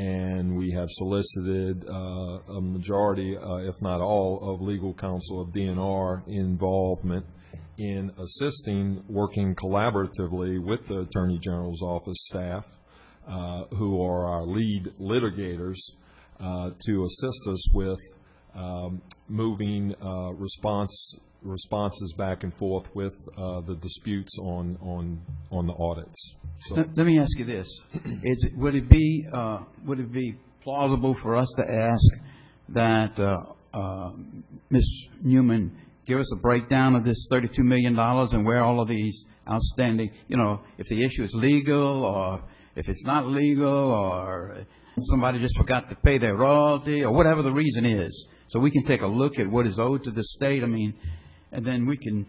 and we have solicited a majority, if not all, of legal counsel of DNR involvement in assisting, working collaboratively with the Attorney General's office staff, who are our lead litigators, to assist us with moving responses back and forth with the disputes on the audits. So, let me ask you this: would it be plausible for us to ask that Ms. Newman give us a breakdown of this $32 million and where all of these outstanding, if the issue is legal or if it's not legal or somebody just forgot to pay their royalty or whatever the reason is, so we can take a look at what is owed to the state? And then we can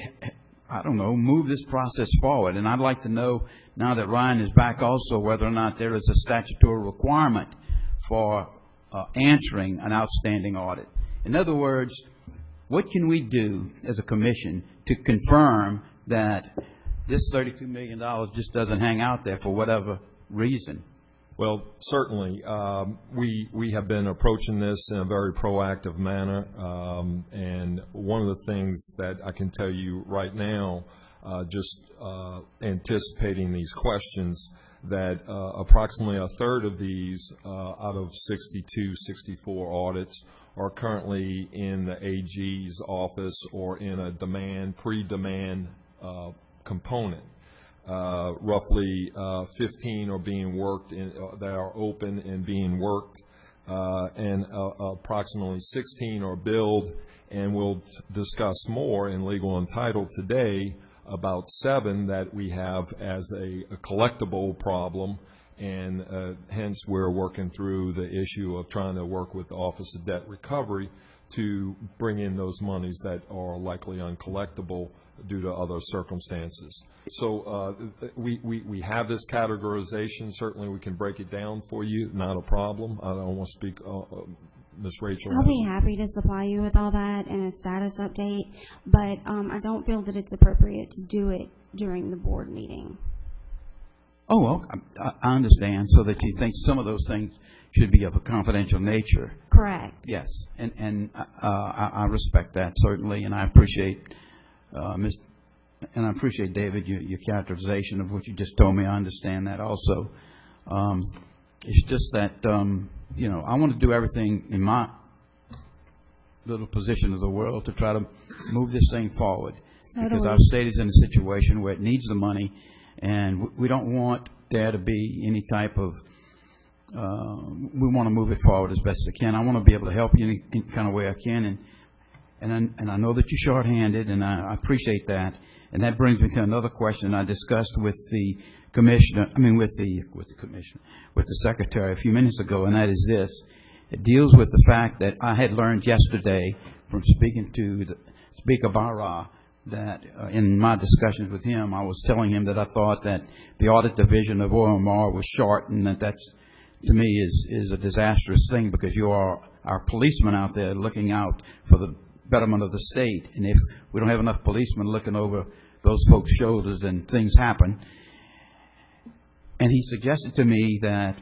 move this process forward. And I'd like to know, now that Ryan is back, also whether or not there is a statutory requirement for answering an outstanding audit. In other words, what can we do as a commission to confirm that this $32 million just doesn't hang out there for whatever reason? Well, certainly. We have been approaching this in a very proactive manner. And one of the things that I can tell you right now, just anticipating these questions, that approximately a third of these out of 62, 64 audits are currently in the AG's office or in a pre-demand component. Roughly 15 are being worked that are open and being worked, and approximately 16 are billed, and we'll discuss more in Legal and Title today about 7 that we have as a collectible problem, and hence we're working through the issue of trying to work with the Office of Debt Recovery to bring in those monies that are likely uncollectible due to other circumstances. So we have this categorization. Certainly we can break it down for you, not a problem. I don't want to speak, Ms. Rachel. I'll be happy to supply you with all that and a status update, but I don't feel that it's appropriate to do it during the board meeting. Oh, well, I understand, so that you think some of those things should be of a confidential nature. Correct. Yes, and I respect that, certainly, and I appreciate I appreciate, David, your characterization of what you just told me. I understand that also. It's just that, I want to do everything in my little position of the world to try to move this thing forward. Because our state is in a situation where it needs the money, and we don't want there to be any type of, we want to move it forward as best as I can. I want to be able to help you in any kind of way I can, and I know that you're short-handed, and I appreciate that. And that brings me to another question I discussed with the commissioner, with the secretary a few minutes ago, and that is this. It deals with the fact that I had learned yesterday from speaking to the Speaker Barra that in my discussions with him, I was telling him that I thought that the audit division of OMR was short, and that's, to me, is a disastrous thing, because you are our policemen out there looking out for the betterment of the state. And if we don't have enough policemen looking over those folks' shoulders, then things happen. And he suggested to me that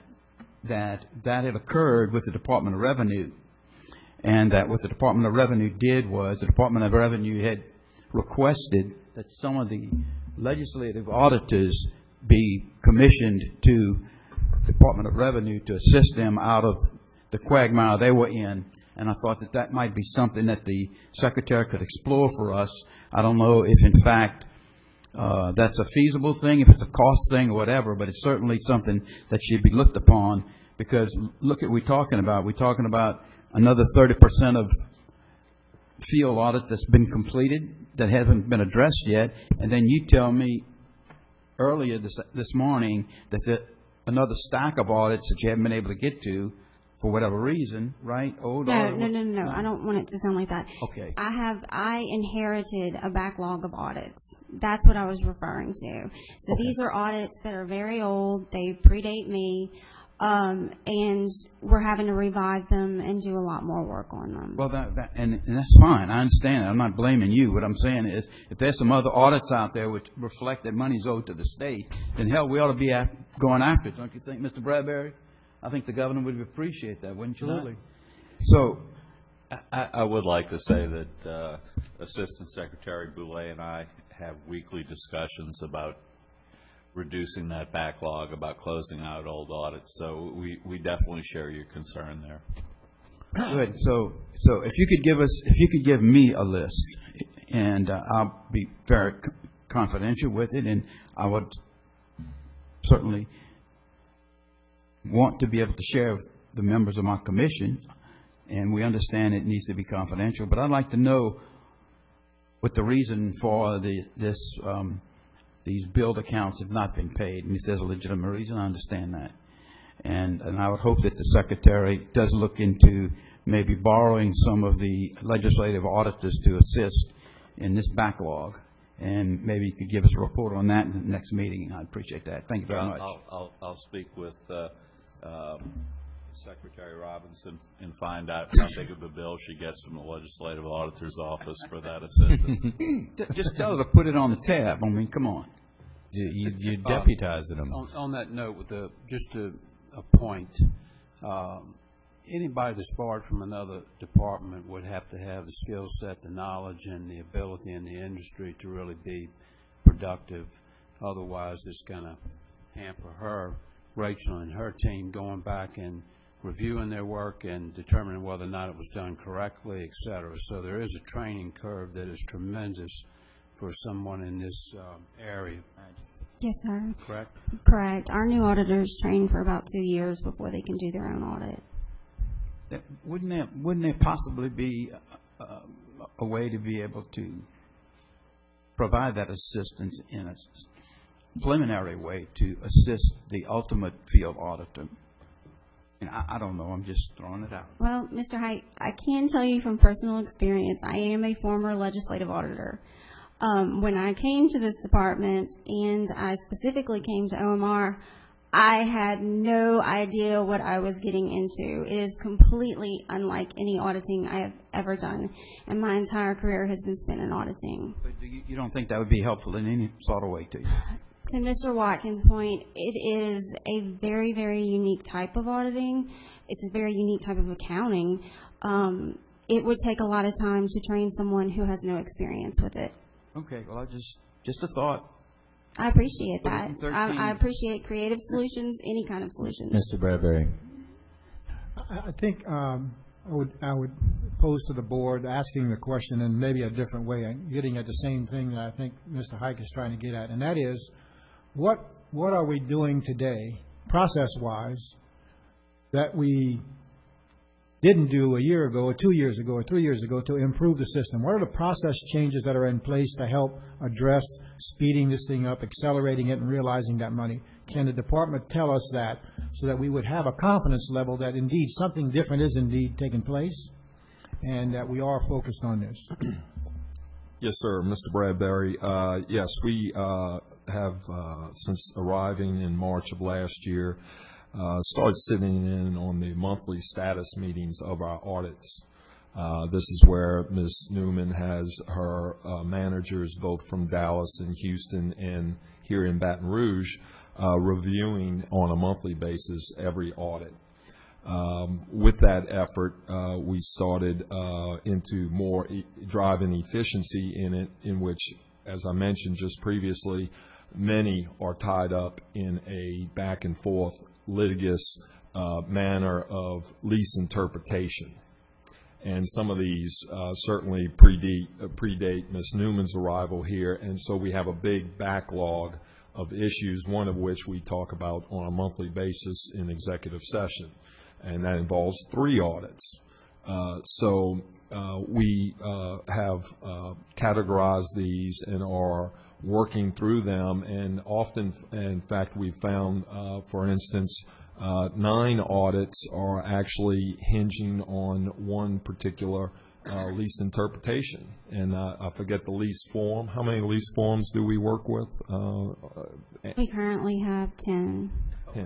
had occurred with the Department of Revenue, and that what the Department of Revenue did was the Department of Revenue had requested that some of the legislative auditors be commissioned to the Department of Revenue to assist them out of the quagmire they were in. And I thought that might be something that the Secretary could explore for us. I don't know if, in fact, that's a feasible thing, if it's a cost thing or whatever, but it's certainly something that should be looked upon, because look at what we're talking about. We're talking about another 30% of field audit that's been completed that hasn't been addressed yet, and then you tell me earlier this morning that another stack of audits that you haven't been able to get to for whatever reason, right? No. I don't want it to sound like that. Okay. I inherited a backlog of audits. That's what I was referring to. So okay. These are audits that are very old. They predate me. And we're having to revive them and do a lot more work on them. Well, and that's fine. I understand it. I'm not blaming you. What I'm saying is, if there's some other audits out there which reflect that money's owed to the state, then hell, we ought to be going after it, don't you think, Mr. Bradbury? I think the governor would appreciate that, wouldn't you not? Absolutely. So, I would like to say that Assistant Secretary Boulay and I have weekly discussions about reducing that backlog, about closing out old audits. So we definitely share your concern there. good. So if you could give me a list, and I'll be very confidential with it, and I would certainly want to be able to share with the members of my commission, and we understand it needs to be confidential, but I'd like to know what the reason for these billed accounts have not been paid, and if there's a legitimate reason, I understand that. And I would hope that the Secretary does look into maybe borrowing some of the legislative auditors to assist in this backlog, and maybe you could give us a report on that in the next meeting. I'd appreciate that. Thank you very much. I'll speak with Secretary Robinson and find out how big of a bill she gets from the Legislative Auditor's Office for that assistance. Just tell her to put it on the tab. I mean, come on. You're deputizing them. On that note, with just a point, anybody that's borrowed from another department would have to have the skill set, the knowledge, and the ability in the industry to really be productive. Otherwise, it's going to hamper her, Rachel, and her team going back and reviewing their work and determining whether or not it was done correctly, et cetera. So there is a training curve that is tremendous for someone in this area. Yes, sir. Correct? Correct. Our new auditors train for about 2 years before they can do their own audit. Wouldn't there possibly be a way to be able to provide that assistance in a preliminary way to assist the ultimate field auditor? And I don't know. I'm just throwing it out. Well, Mr. Height, I can tell you from personal experience, I am a former legislative auditor. When I came to this department, and I specifically came to OMR, I had no idea what I was getting into. It is completely unlike any auditing I have ever done, and my entire career has been spent in auditing. But you don't think that would be helpful in any sort of way to you? To Mr. Watkins' point, it is a very, very unique type of auditing. It's a very unique type of accounting. It would take a lot of time to train someone who has no experience with it. Okay, well, just a thought. I appreciate Put it that. in 13. I appreciate creative solutions, any kind of solutions. Mr. Bradbury. I think I would pose to the board, asking the question in maybe a different way, getting at the same thing that I think Mr. Hike is trying to get at, and that is, what are we doing today, process-wise, that we didn't do a year ago, or 2 years ago, or 3 years ago to improve the system? What are the process changes that are in place to help address speeding this thing up, accelerating it, and realizing that money? Can the department tell us that so that we would have a confidence level that indeed something different is indeed taking place and that we are focused on this? Yes, sir, Mr. Bradbury. Yes, we have, since arriving in March of last year, started sitting in on the monthly status meetings of our audits. This is where Ms. Newman has her managers, both from Dallas and Houston and here in Baton Rouge, reviewing on a monthly basis every audit. With that effort, we started into more driving efficiency in it, in which, as I mentioned just previously, many are tied up in a back and forth litigious manner of lease interpretation. And some of these certainly predate Ms. Newman's arrival here, and so we have a big backlog of issues, one of which we talk about on a monthly basis in executive session, and that involves 3 audits. So we have categorized these and are working through them, and often, in fact, we've found, for instance, 9 audits are actually hinging on one particular lease interpretation. And I forget the lease form. How many lease forms do we work with? We currently have 10. 10.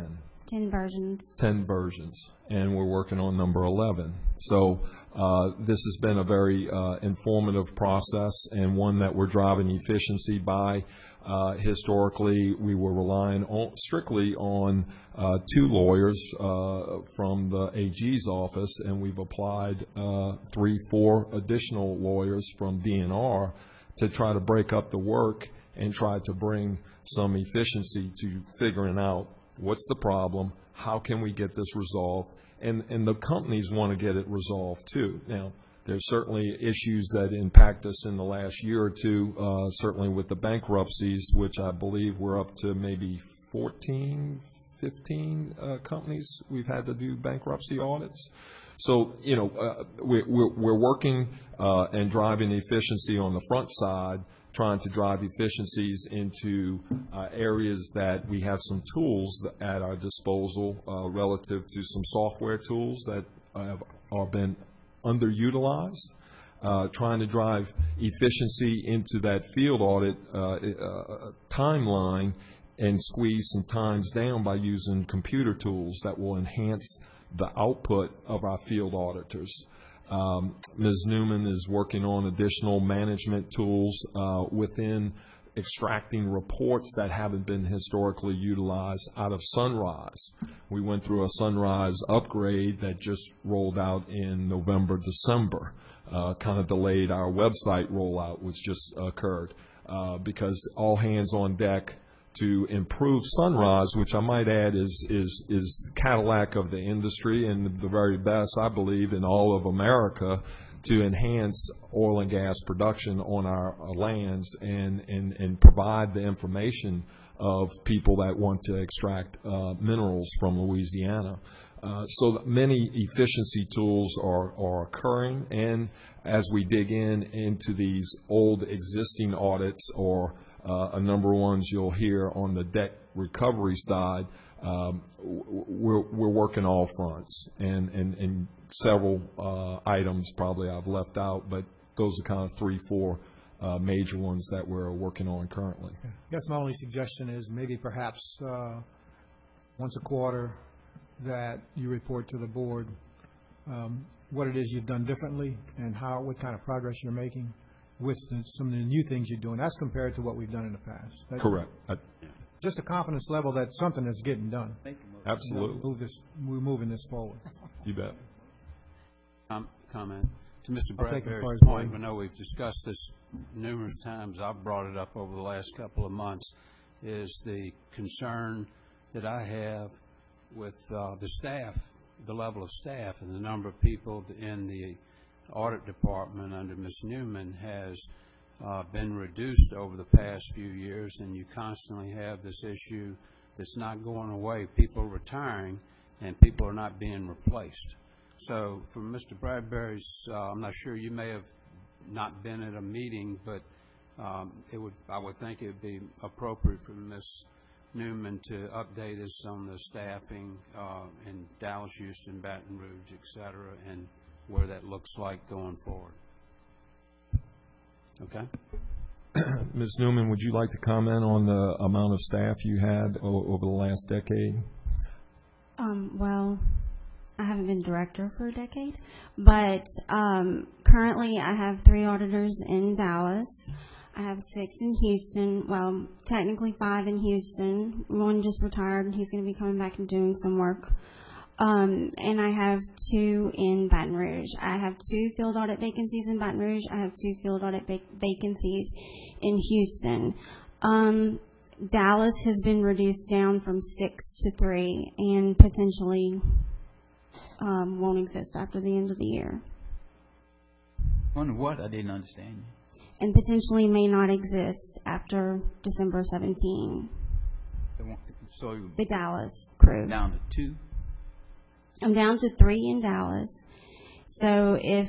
10 versions. 10 versions, and we're working on number 11. So this has been a very informative process and one that we're driving efficiency by. Historically, we were relying strictly on 2 lawyers from the AG's office, and we've applied 3, 4 additional lawyers from DNR to try to break up the work and try to bring some efficiency to figuring out what's the problem, how can we get this resolved, and the companies want to get it resolved too. Now, there's certainly issues that impact us in the last year or two, certainly with the bankruptcies, which I believe we're up to maybe 14, 15 companies we've had to do bankruptcy audits. So, we're working and driving efficiency on the front side, trying to drive efficiencies into areas that we have some tools at our disposal relative to some software tools that have been underutilized, trying to drive efficiency into that field audit timeline and squeeze some times down by using computer tools that will enhance the output of our field auditors. Ms. Newman is working on additional management tools within extracting reports that haven't been historically utilized out of Sunrise. We went through a Sunrise upgrade that just rolled out in November, December, kind of delayed our website rollout, which just occurred, because all hands on deck to improve Sunrise, which I might add is Cadillac of the industry and the very best, I believe, in all of America, to enhance oil and gas production on our lands and provide the information of people that want to extract minerals from Louisiana. So many efficiency tools are occurring, and as we dig into these old existing audits or a number of ones you'll hear on the debt recovery side, we're working all fronts, and several items probably I've left out, but those are kind of 3, 4 major ones that we're working on currently. I guess my only suggestion is maybe perhaps once a quarter that you report to the board what it is you've done differently and what kind of progress you're making with some of the new things you're doing. That's compared to what we've done in the past. Correct. Just a confidence level that something is getting done. Absolutely. We're moving this forward. You bet. Comment to Mr. I'll take it Bradbury's for his point. point. I know we've discussed this numerous times. I've brought it up over the last couple of months, is the concern that I have with the staff, the level of staff, and the number of people in the audit department under Ms. Newman has been reduced over the past few years, and you constantly have this issue that's not going away. People are retiring, and people are not being replaced. So from Mr. Bradbury's, I'm not sure, you may have not been at a meeting, but I would think it would be appropriate for Ms. Newman to update us on the staffing in Dallas, Houston, Baton Rouge, et cetera, and where that looks like going forward. Okay? Ms. Newman, would you like to comment on the amount of staff you had over the last decade? Well, I haven't been director for a decade, but currently I have 3 auditors in Dallas. I have 6 in Houston. Well, technically 5 in Houston. One just retired, and he's going to be coming back and doing some work. And I have 2 in Baton Rouge. I have 2 field audit vacancies in Baton Rouge. I have 2 field audit vacancies in Houston. Dallas has been reduced down from 6 to 3 and potentially won't exist after the end of the year. On what? I didn't understand. And potentially may not exist after December 17. So The Dallas crew. down to 2? I'm down to 3 in Dallas. So if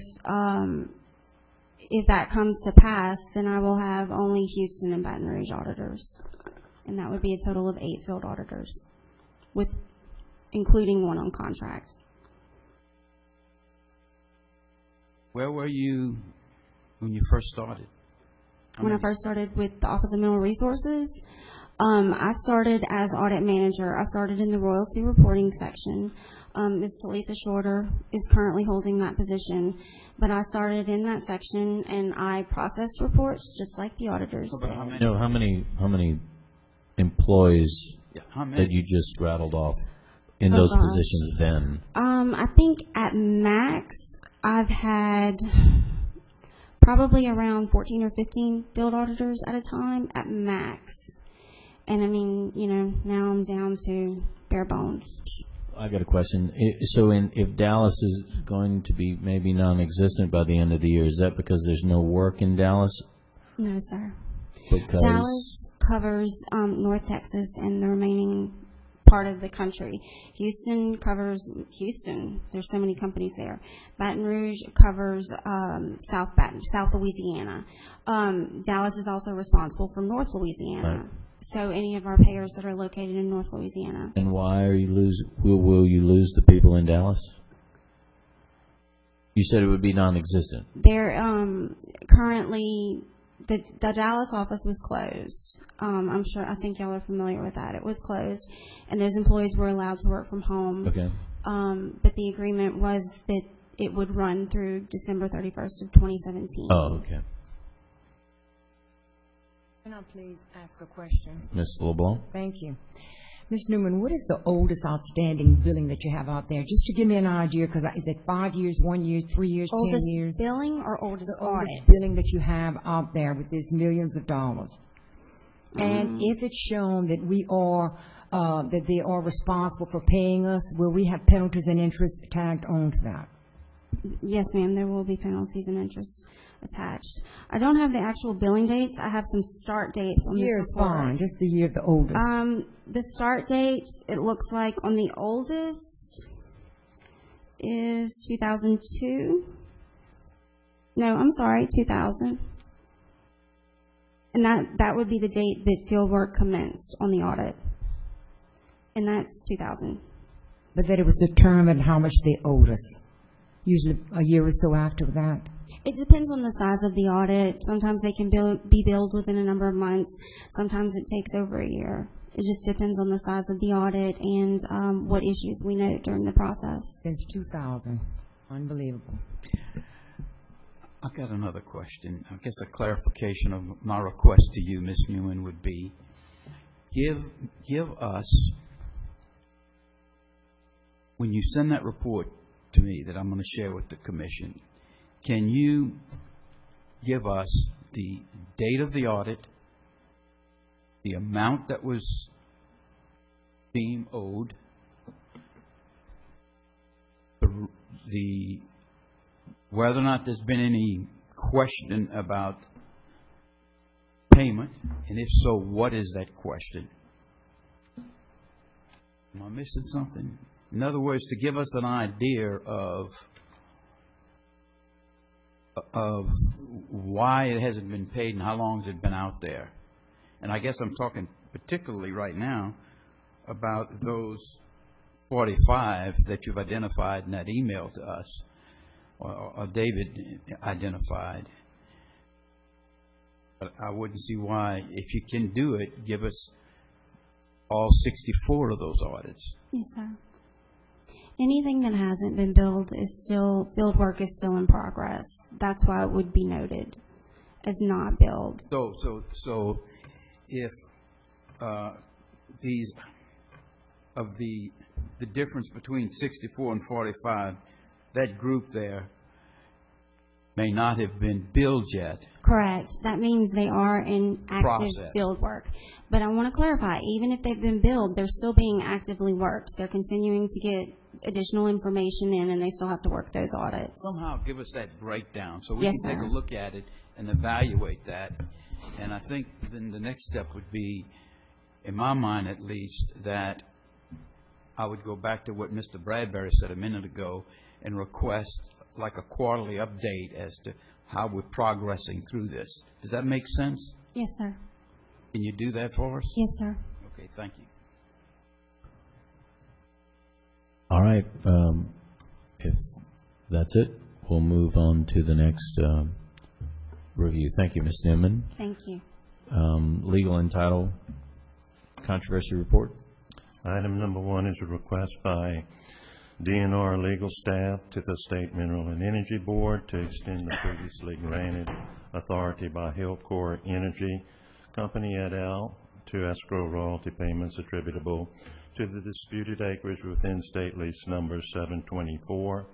that comes to pass, then I will have only Houston and Baton Rouge auditors, and that would be a total of 8 field auditors, including 1 on contract. Where were you when you first started? When I first started with the Office of Mineral Resources, I started as audit manager. I started in the royalty reporting section. Ms. Talitha Shorter is currently holding that position, but I started in that section and I processed reports just like the auditors did. How many employees How that many? you just rattled off in Oh, those gosh. positions then? I think at max, I've had probably around 14 or 15 field auditors at a time at max. And I mean, now I'm down to bare bones. I got a question. So if Dallas is going to be maybe non-existent by the end of the year, is that because there's no work in Dallas? No, sir. Because Dallas covers North Texas and the remaining part of the country. Houston covers Houston. There's so many companies there. Baton Rouge covers South Louisiana. Dallas is also responsible for North Louisiana. Right. So any of our payers that are located in North Louisiana. And why are you will you lose the people in Dallas? You said it would be non-existent. They're currently the Dallas office was closed. I think y'all are familiar with that. It was closed, and those employees were allowed to work from home. Okay. But the agreement was that it would run through December 31st of 2017. Oh, okay. Can I please ask a question? Ms. LeBlanc? Thank you. Ms. Newman, what is the oldest outstanding billing that you have out there? Just to give me an idea, because is it 5 years, 1 year, 3 years, 10 Oldest years? billing or oldest The audit? oldest billing that you have out there with these millions of dollars. And if it's shown that that they are responsible for paying us, will we have penalties and interest tagged onto that? Yes, ma'am. There will be penalties and interest attached. I don't have the actual billing dates. I have some start dates on Year this is report. fine, just the year of the oldest. The start date, it looks like on the oldest is 2002. No, I'm sorry, 2000. And that would be the date that fieldwork commenced on the audit. And that's 2000. But that it was determined how much they owed us, usually a year or so after that. It depends on the size of the audit. Sometimes they can be billed within a number of months. Sometimes it takes over a year. It just depends on the size of the audit and what issues we note during the process. Since 2000. Unbelievable. I've got another question. I guess a clarification of my request to you, Ms. Newman, would be give us, when you send that report to me that I'm going to share with the commission, can you give us the date of the audit, the amount that was being owed, the whether or not there's been any question about payment, and if so, what is that question? Am I missing something? In other words, to give us an idea of why it hasn't been paid and how long has it been out there. And I guess I'm talking particularly right now about those 45 that you've identified in that email to us, or David identified. But I wouldn't see why, if you can do it, give us all 64 of those audits. Yes, sir. Anything that hasn't been billed is still, field work is still in progress. That's why it would be noted as not billed. So if these, of the difference between 64 and 45, that group there may not have been billed yet. Correct. That means they are in active Process. field work. But I want to clarify, even if they've been billed, they're still being actively worked. They're continuing to get additional information in, and they still have to work those audits. Somehow give us that breakdown so we Yes, can take sir. a look at it and evaluate that. And I think then the next step would be, in my mind at least, that I would go back to what Mr. Bradbury said a minute ago and request like a quarterly update as to how we're progressing through this. Does that make sense? Yes, sir. Can you do that for us? Yes, sir. Okay, thank you. All right. If that's it, we'll move on to the next review. Thank you, Ms. Newman. Thank you. Legal and title controversy report. Item number 1 is a request by DNR legal staff to the State Mineral and Energy Board to extend the previously granted authority by Hillcore Energy Company et al. To escrow royalty payments attributable to the disputed acreage within state lease number 724,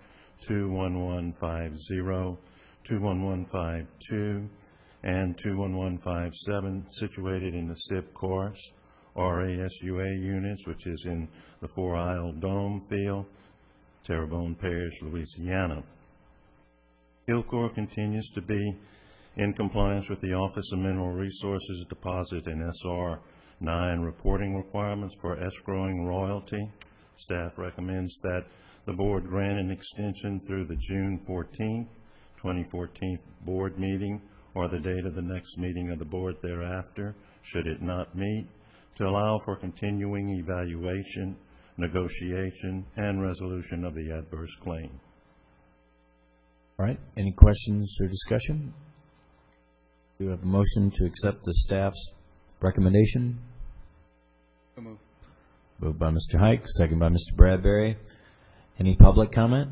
21150, 21152, and 21157, situated in the SIP course, RASUA units, which is in the Four Isle Dome Field, Terrebonne Parish, Louisiana. Hillcore continues to be in compliance with the Office of Mineral Resources Deposit and SR 9 reporting requirements for escrowing royalty. Staff recommends that the board grant an extension through the June 14, 2014 board meeting or the date of the next meeting of the board thereafter, should it not meet, to allow for continuing evaluation, negotiation, and resolution of the adverse claim. All right, any questions or discussion? Do we have a motion to accept the staff's recommendation? Moved by Mr. Hike, second by Mr. Bradbury. Any public comment?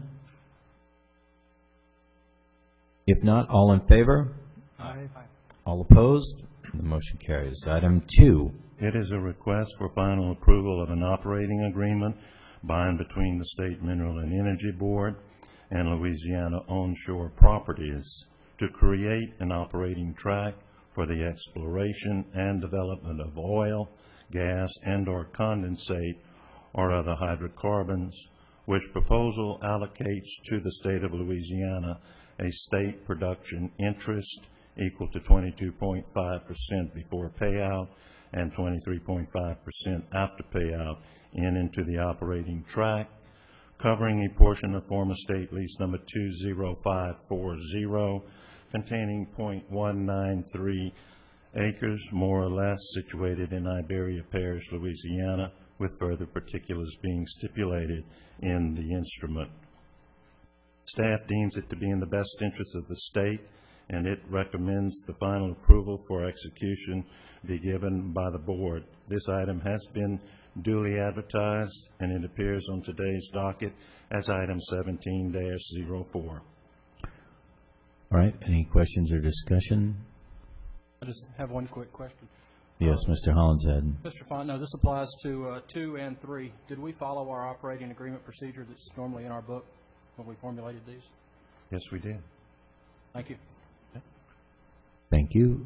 If not, all in favor? Aye. All opposed? The motion carries. Item 2. It is a request for final approval of an operating agreement by and between the State Mineral and Energy Board and Louisiana Onshore Properties to create an operating track for the exploration and development of oil, gas, and/or condensate or other hydrocarbons, which proposal allocates to the state of Louisiana a state production interest equal to 22.5% before payout and 23.5% after payout into the operating tract, covering a portion of former state lease number 20540, containing .193 acres, more or less, situated in Iberia Parish, Louisiana, with further particulars being stipulated in the instrument. Staff deems it to be in the best interest of the state, and it recommends the final approval for execution be given by the board. This item has been duly advertised, and it appears on today's docket as item 17-04. All right, any questions or discussion? I just have one quick question. Yes, Mr. Hollinshead. Mr. Fontenot, this applies to 2 and 3. Did we follow our operating agreement procedure that's normally in our book when we formulated these? Yes, we did. Thank you. Thank you.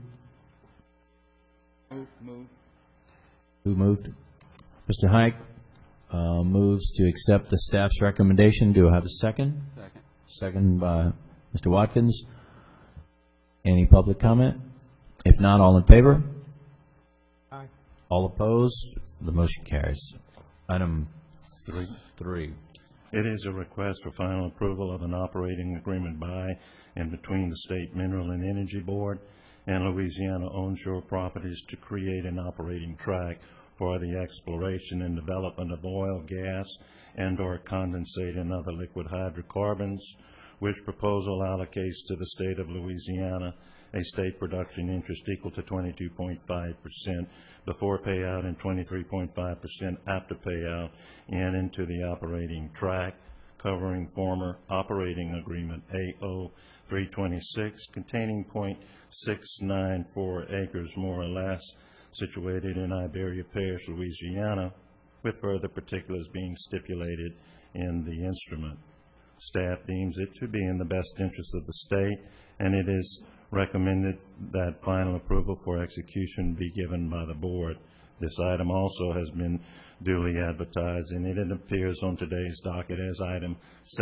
Move. Who moved? Mr. Hike moves to accept the staff's recommendation. Do I have a second? Second. Second by Mr. Watkins. Any public comment? If not, all in favor? Aye. All opposed? The motion carries. Item 3. It is a request for final approval of an operating agreement by and between the State Mineral and Energy Board and Louisiana Onshore Properties to create an operating track for the exploration and development of oil, gas, and/or condensate and other liquid hydrocarbons, which proposal allocates to the state of Louisiana a state production interest equal to 22.5% before payout and 23.5% after payout and into the operating track, covering former operating agreement AO 326, containing .694 acres, more or less, situated in Iberia Parish, Louisiana, with further particulars being stipulated in the instrument. Staff deems it to be in the best interest of the state, and it is recommended that final approval for execution be given by the board. This item also has been duly advertised, and it appears on today's docket as item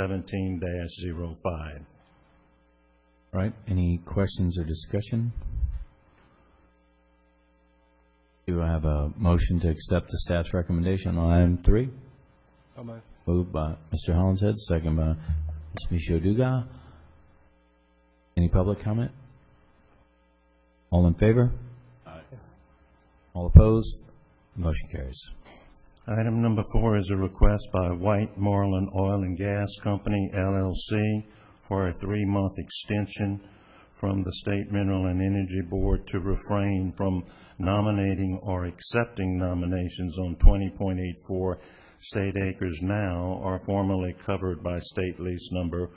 17-05. All right, any questions or discussion? Do I have a motion to accept the staff's recommendation on item 3? So moved. Moved by Mr. Hollinshead, second by Ms. Michaud-Dugas. Any public comment? All in favor? Aye. All opposed? Motion carries. Item number 4 is a request by White Marlin Oil and Gas Company, LLC, for a 3-month extension from the State Mineral and Energy Board to refrain from nominating or accepting nominations on 20.84 state acres now are formally covered by state lease number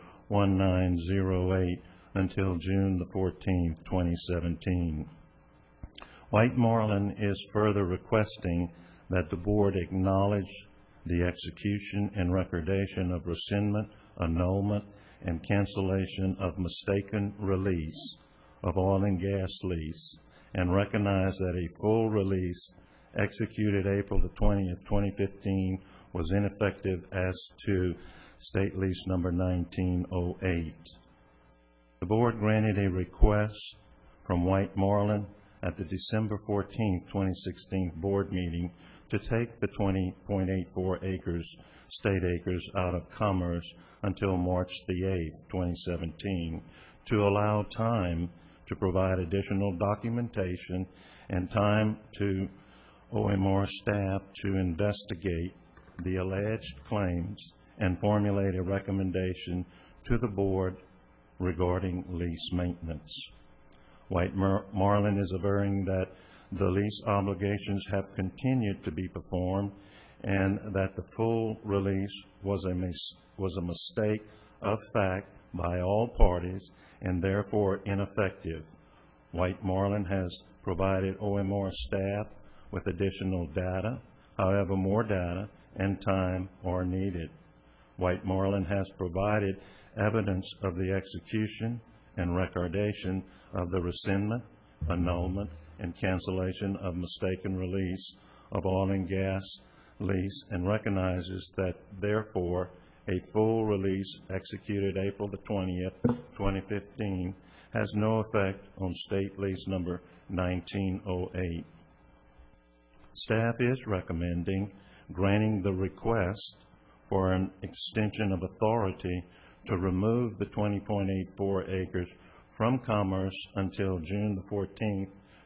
1908 until June the 14th, 2017. White Marlin is further requesting that the board acknowledge the execution and recordation of rescindment, annulment, and cancellation of mistaken release of oil and gas lease, and recognize that a full release executed April the 20th, 2015 was ineffective as to state lease number 1908. The board granted a request from White Marlin at the December 14th, 2016 board meeting to take the 20.84 acres, state acres, out of commerce until March the 8th, 2017, to allow time to provide additional documentation and time to OMR staff to investigate the alleged claims and formulate a recommendation to the board regarding lease maintenance. White Marlin is averring that the lease obligations have continued to be performed and that the full release was a mistake of fact by all parties and therefore ineffective. White Marlin has provided OMR staff with additional data. However, more data and time are needed. White Marlin has provided evidence of the execution and recordation of the rescindment, annulment, and cancellation of mistaken release of oil and gas lease, and recognizes that, therefore, a full release executed April the 20th, 2015, has no effect on state lease number 1908. Staff is recommending granting the request for an extension of authority to remove the 20.84 acres from commerce until June the 14th,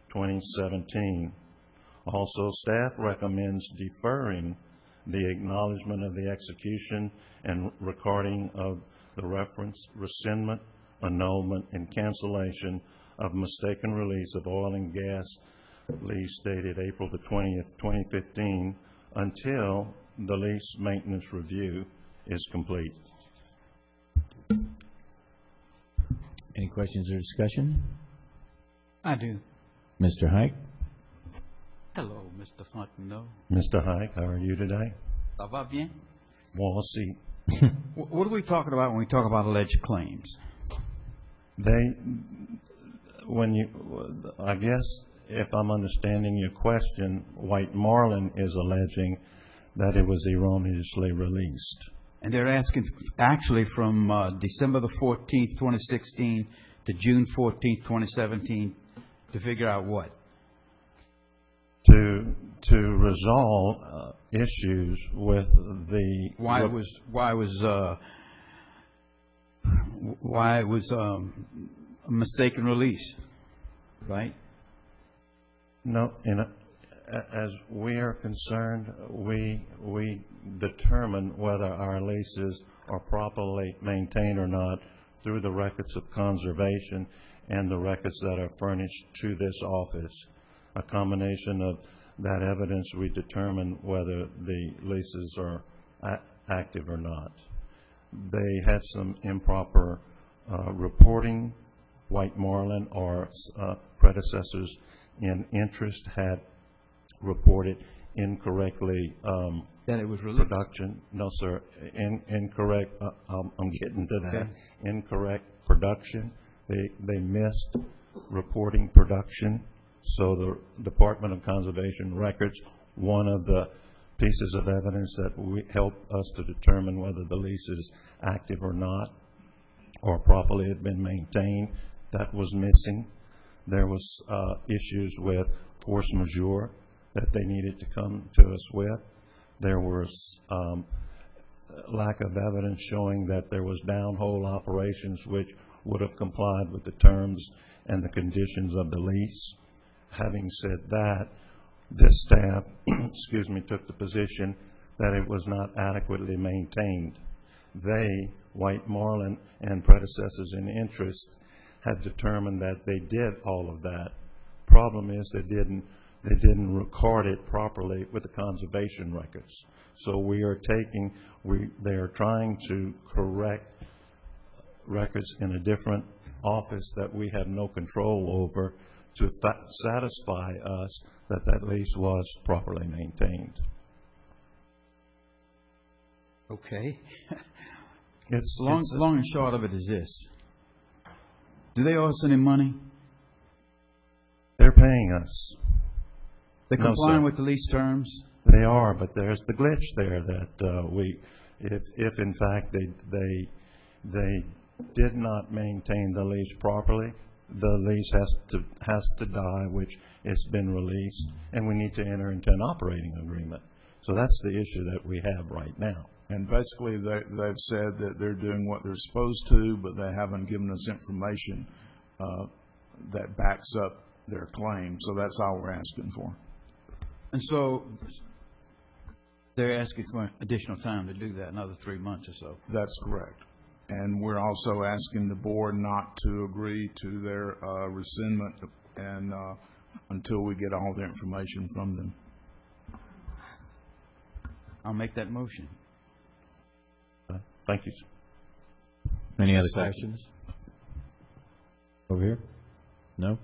2017. Also, staff recommends deferring the acknowledgement of the execution and recording of the reference, rescindment, annulment, and cancellation of mistaken release of oil and gas lease dated April the 20th, 2015, until the lease maintenance review is complete. Any questions or discussion? I do. Mr. Hike? Hello, Mr. Fontenot. Mr. Hike, how are you today? Ça va bien? Bon, si. What are we talking about when we talk about alleged claims? I guess if I'm understanding your question, White Marlin is alleging that it was erroneously released. And they're asking actually from December the 14th, 2016 to June 14th, 2017 to figure out what? To resolve issues with the... Why it was a mistaken release, right? No, as we are concerned, we determine whether our leases are properly maintained or not through the records of conservation and the records that are furnished to this office. A combination of that evidence, we determine whether the leases are active or not. They had some improper reporting. White Marlin or predecessors in interest had reported incorrectly that it was released. Production. No, sir. Incorrect. I'm getting to that. Okay. Incorrect production. They missed reporting production. So the Department of Conservation Records, one of the pieces of evidence that help us to determine whether the lease is active or not, or properly had been maintained, that was missing. There was issues with force majeure that they needed to come to us with. There was lack of evidence showing that there was downhole operations which would have complied with the terms and the conditions of the lease. Having said that, this staff, took the position that it was not adequately maintained. They, White Marlin and predecessors in interest, had determined that they did all of that. Problem is they didn't they didn't record it properly with the conservation records. So we are they are trying to correct records in a different office that we have no control over to satisfy us that that lease was properly maintained. Okay. Long and short of it is this. Do they owe us any money? They're paying us. They're complying with the lease terms? They are, but there's the glitch there that if in fact they did not maintain the lease properly, the lease has to die, which it's been released, and we need to enter into an operating agreement. So that's the issue that we have right now. And basically, they've said that they're doing what they're supposed to, but they haven't given us information that backs up their claim. So that's all we're asking for. And so they're asking for additional time to do that, another 3 months or so. That's correct. And we're also asking the board not to agree to their rescindment and until we get all the information from them. I'll make that motion. Thank you. Any other questions? Over here? No?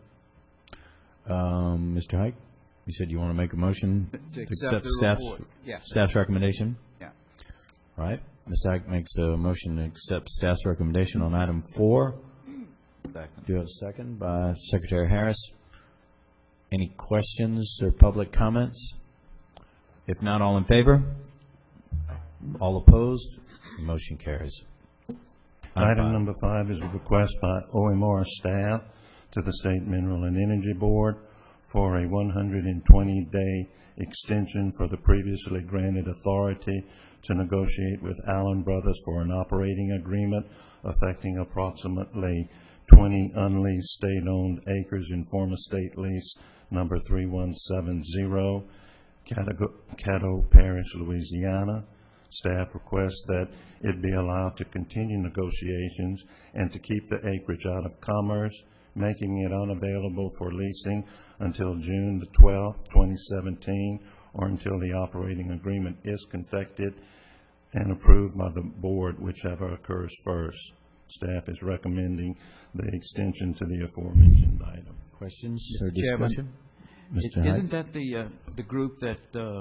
Mr. Hike, you said you want to make a motion to accept the report. Yeah. Staff's recommendation? Yeah. All right. Mr. Hike makes a motion to accept staff's recommendation on item 4. Second. Do you have a second by Secretary Harris? Any questions or public comments? If not, all in favor? All opposed? The motion carries. Item number 5 is a request by OMR staff to the State Mineral and Energy Board for a 120-day extension for the previously granted authority to negotiate with Allen Brothers for an operating agreement affecting approximately 20 unleased state-owned acres in former state lease number 3170, Caddo Parish, Louisiana. Staff requests that it be allowed to continue negotiations and to keep the acreage out of commerce, making it unavailable for leasing until June the 12th, 2017, or until the operating agreement is confected and approved by the board, whichever occurs first. Staff is recommending the extension to the aforementioned item. Questions Mr. or discussion? Isn't that the group that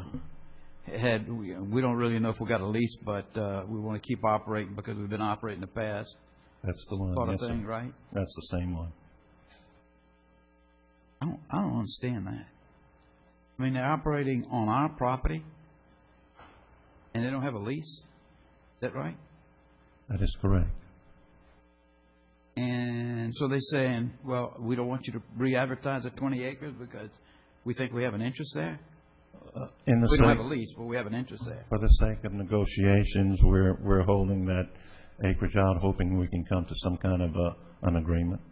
we don't really know if we got a lease, but we want to keep operating because we've been operating in the past? That's the one. Sort of yes, thing, sir. right? That's the same one. I don't understand that. I mean, they're operating on our property, and they don't have a lease? Is that right? That is correct. And so they're saying, well, we don't want you to re-advertise at 20 acres because we think we have an interest there? We don't have a lease, but we have an interest there. For the sake of negotiations, we're holding that acreage out, hoping we can come to some kind of an agreement.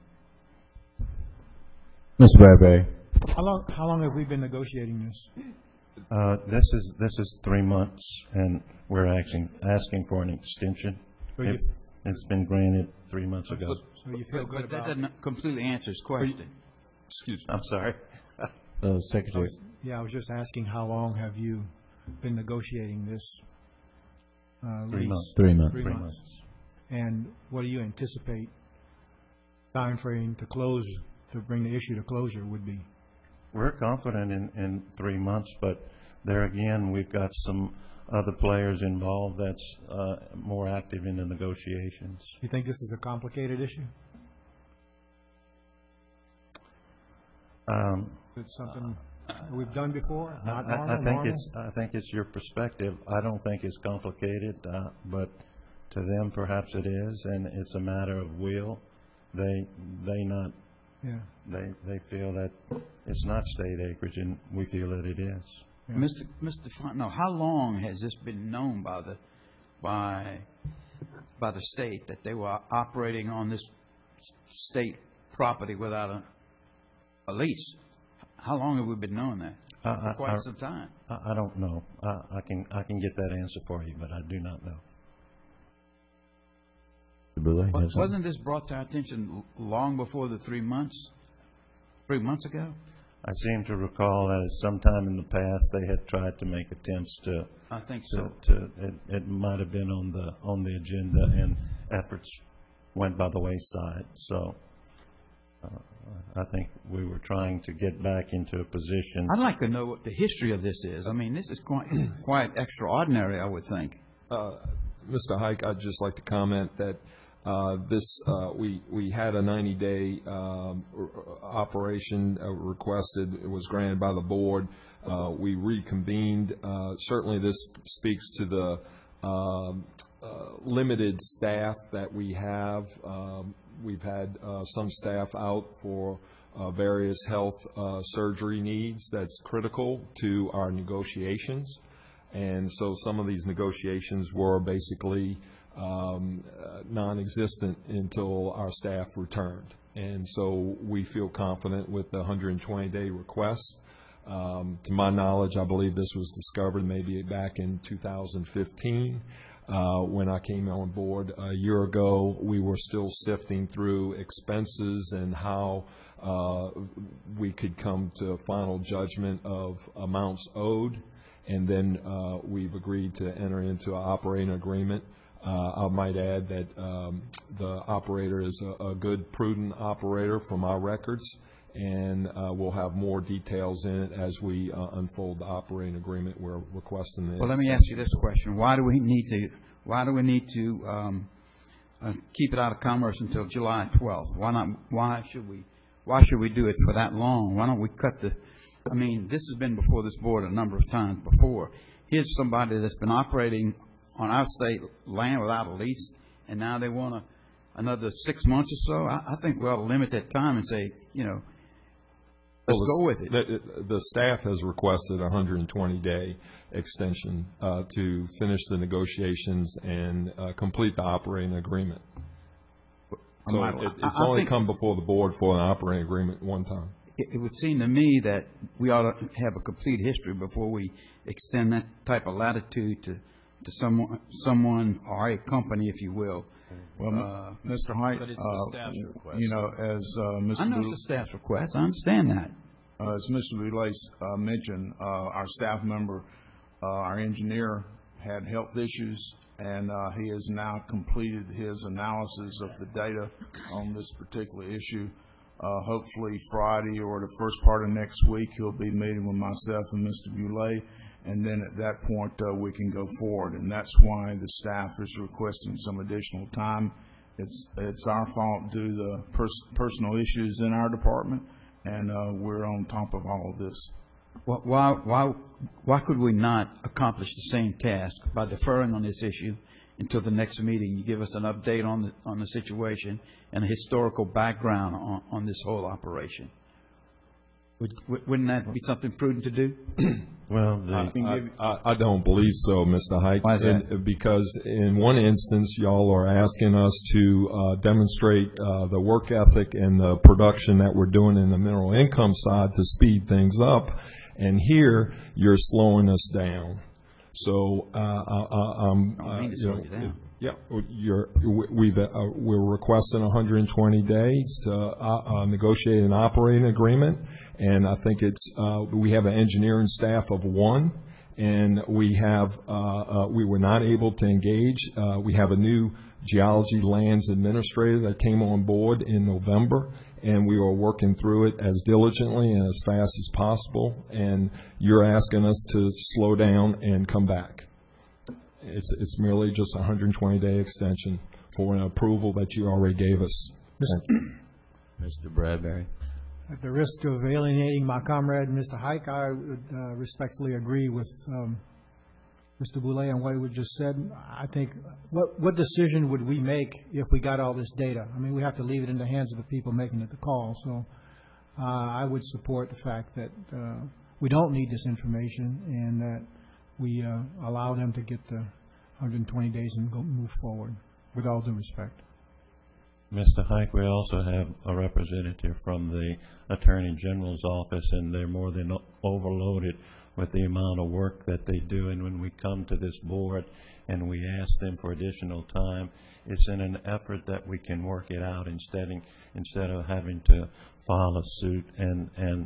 Mr. Bradbury. How long have we been negotiating this? This is 3 months, and we're asking for an extension. It's been granted 3 months ago. So you feel good But that about doesn't completely answer his question. Excuse me. I'm sorry. Secretary. I was just asking how long have you been negotiating this lease? 3 months. 3 months. 3 months. And what do you anticipate time frame to close, to bring the issue to closure would be? We're confident in 3 months, but there again, we've got some other players involved that's more active in the negotiations. You think this is a complicated issue? It's something we've done before? Not normal? I think it's your perspective. I don't think it's complicated, but to them perhaps it is, and it's a matter of will. They feel that it's not state acreage, and we feel that it is. Yeah. Mr. Fontenot, how long has this been known by the state that they were operating on this state property without a lease? How long have we been knowing that? Quite some time. I don't know. I can get that answer for you, but I do not know. Wasn't this brought to our attention long before the 3 months? 3 months ago? I seem to recall that sometime in the past, they had tried to make attempts to. I think so. It might have been on the agenda, and efforts went by the wayside. So I think we were trying to get back into a position. I'd like to know what the history of this is. I mean, this is quite extraordinary, I would think. Mr. Hike, I'd just like to comment that we had a 90-day operation requested. It was granted by the board. We reconvened. Certainly, this speaks to the limited staff that we have. We've had some staff out for various health surgery needs that's critical to our negotiations. And so some of these negotiations were basically non-existent until our staff returned. And so we feel confident with the 120-day request. To my knowledge, I believe this was discovered maybe back in 2015. When I came on board a year ago, we were still sifting through expenses and how we could come to a final judgment of amounts owed. And then we've agreed to enter into an operating agreement. I might add that the operator is a good, prudent operator from our records, and we'll have more details in it as we unfold the operating agreement we're requesting. Well, let me ask you this question: Why do we need to keep it out of commerce until July 12th? Why not? Why should we do it for that long? Why don't we cut the? I mean, this has been before this board a number of times before. Here's somebody that's been operating on our state land without a lease, and now they want another 6 months or so. I think we ought to limit that time and say, let's go with it. The staff has requested a 120-day extension to finish the negotiations and complete the operating agreement. So it's only come before the board for an operating agreement one time. It would seem to me that we ought to have a complete history before we extend that type of latitude to someone or a company, if you will. Well, Mr. Hite, But it's the staff's request. As Mr. I know Boulay, it's the staff's request. I understand that. as Mr. Boulay mentioned, our staff member, our engineer, had health issues, and he has now completed his analysis of the data on this particular issue. Hopefully Friday or the first part of next week, he'll be meeting with myself and Mr. Boulay, and then at that point, we can go forward. And that's why the staff is requesting some additional time. It's our fault due to the personal issues in our department, and we're on top of all of this. Why could we not accomplish the same task by deferring on this issue until the next meeting? You give us an update on the situation and a historical background on this whole operation. Wouldn't that be something prudent to do? Well, I don't believe so, Mr. Hite. Why is that? Because in one instance, y'all are asking us to demonstrate the work ethic and the production that we're doing in the mineral income side to speed things up, and here you're slowing us down. So yeah, we're requesting 120 days to negotiate an operating agreement. And I think we have an engineering staff of one, and we were not able to engage. We have a new geology lands administrator that came on board in November, and we are working through it as diligently and as fast as possible. And you're asking us to slow down and come back. It's merely just a 120-day extension for an approval that you already gave us. Mr. Bradbury. At the risk of alienating my comrade, Mr. Hike, I would respectfully agree with Mr. Boulay on what he just said. I think, what decision would we make if we got all this data? I mean, we have to leave it in the hands of the people making the call. So I would support the fact that we don't need this information and that we allow them to get the 120 days and move forward, with all due respect. Mr. Hike, we also have a representative from the Attorney General's office, and they're more than overloaded with the amount of work that they do. And when we come to this board and we ask them for additional time, it's in an effort that we can work it out instead of having to file a suit and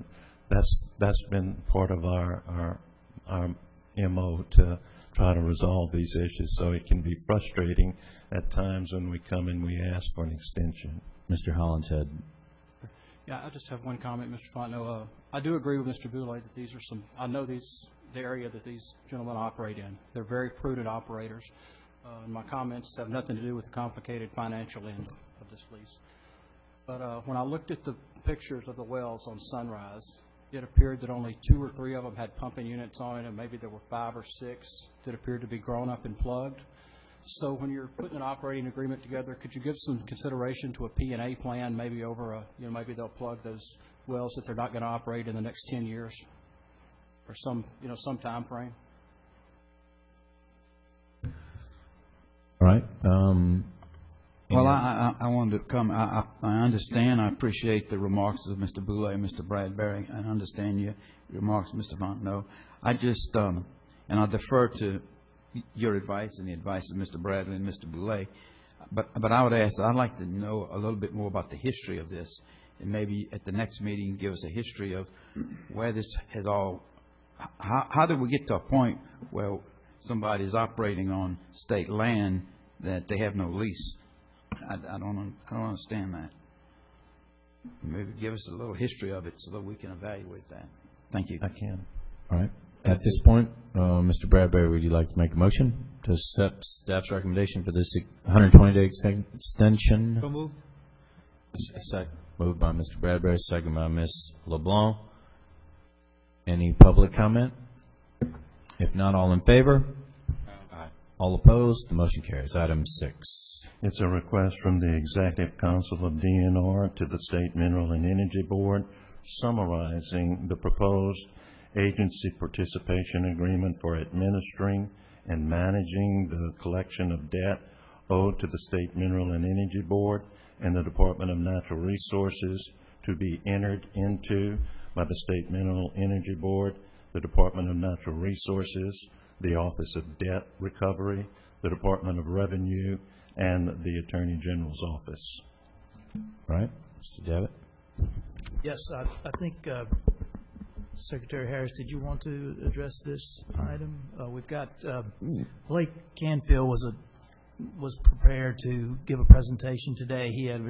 that's been part of our MO to try to resolve these issues. So it can be frustrating at times when we come and we ask for an extension. Mr. Hollinshead. Yeah, I just have one comment, Mr. Fontenot. I do agree with Mr. Boulay that these are I know the area that these gentlemen operate in. They're very prudent operators. My comments have nothing to do with the complicated financial end of this lease. But when I looked at the pictures of the wells on Sunrise, it appeared that only 2 or 3 of them had pumping units on it, and maybe there were 5 or 6 that appeared to be grown up and plugged. So when you're putting an operating agreement together, could you give some consideration to a P&A plan, maybe over maybe they'll plug those wells that they're not going to operate in the next 10 years or some time frame? All right. Well, I wanted to come. I understand. I appreciate the remarks of Mr. Boulay and Mr. Bradbury. I understand your remarks, Mr. Fontenot. I just, and I defer to your advice and the advice of Mr. Bradley and Mr. Boulay. But I would ask, I'd like to know a little bit more about the history of this, and maybe at the next meeting give us a history of where this has all. How did we get to a point where somebody's operating on state land that they have no lease? I don't understand that. Maybe give us a little history of it so that we can evaluate that. Thank you. I can. All right. At this point, Mr. Bradbury, would you like to make a motion to accept staff's recommendation for this 120-day extension? So moved. Moved by Mr. Bradbury, second by Ms. LeBlanc. Any public comment? If not, all in favor? Aye. All opposed? The motion carries. Item 6. It's a request from the Executive Council of DNR to the State Mineral and Energy Board summarizing the proposed agency participation agreement for administering and managing the collection of debt owed to the State Mineral and Energy Board and the Department of Natural Resources to be entered into by the State Mineral Energy Board, the Department of Natural Resources, the Office of Debt Recovery, the Department of Revenue, and the Attorney General's Office. All right. Mr. Devitt? Yes, I think Secretary Harris, did you want to address this item? We've got Blake Canfield was prepared to give a presentation today. He had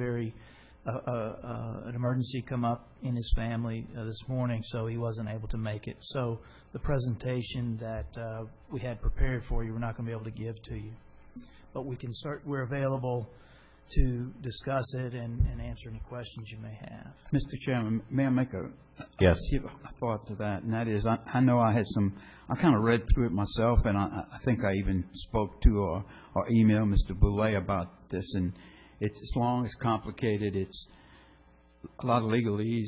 an emergency come up in his family this morning, so he wasn't able to make it. So the presentation that we had prepared for you, we're not going to be able to give to you. But we can start. We're available to discuss it and answer any questions you may have. Mr. Chairman, may I make a thought to that? And that is, I know I had some. I kind of read through it myself, and I think I even spoke to or emailed Mr. Boulay about this. And it's long, it's complicated, it's a lot of legalese,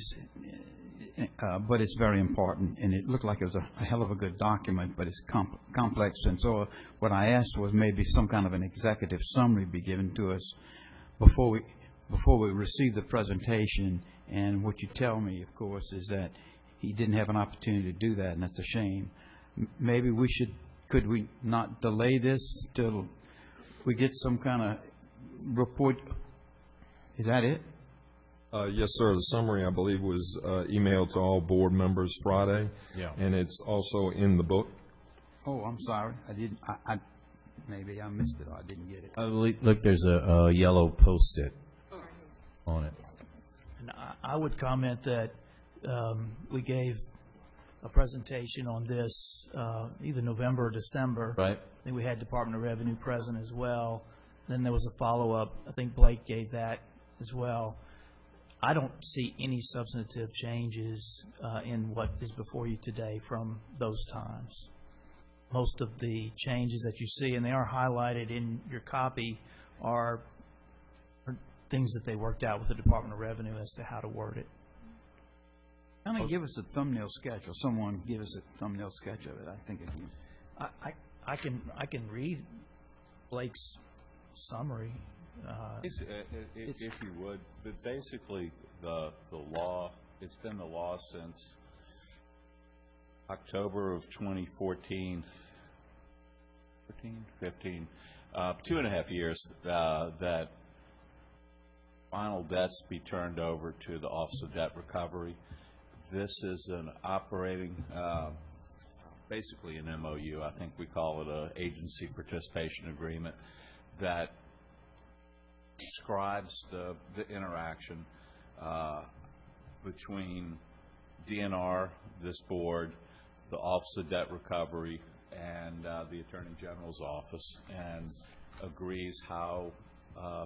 but it's very important. And it looked like it was a hell of a good document, but it's complex. And so what I asked was maybe some kind of an executive summary be given to us before we receive the presentation. And what you tell me, of course, is that he didn't have an opportunity to do that, and that's a shame. Maybe could we not delay this till we get some kind of report? Is that it? Yes, sir. The summary, I believe, was emailed to all board members Friday. Yeah. And it's also in the book. Oh, I'm sorry. I didn't. Maybe I missed it or I didn't get it. Look, there's a yellow Post-it on it. And I would comment that we gave a presentation on this either November or December. Right. I think we had Department of Revenue present as well. Then there was a follow-up. I think Blake gave that as well. I don't see any substantive changes in what is before you today from those times. Most of the changes that you see, and they are highlighted in your copy, are things that they worked out with the Department of Revenue as to how to word it. Kind of give us a thumbnail sketch, or someone give us a thumbnail sketch of it. I think I can read Blake's summary. If you would, but basically the law, it's been the law since October of 2014, 15, 2.5 years, that final debts be turned over to the Office of Debt Recovery. this is an operating, basically an MOU. I think we call it a agency participation agreement that describes the interaction between DNR, this board, the Office of Debt Recovery, and the Attorney General's office, and agrees how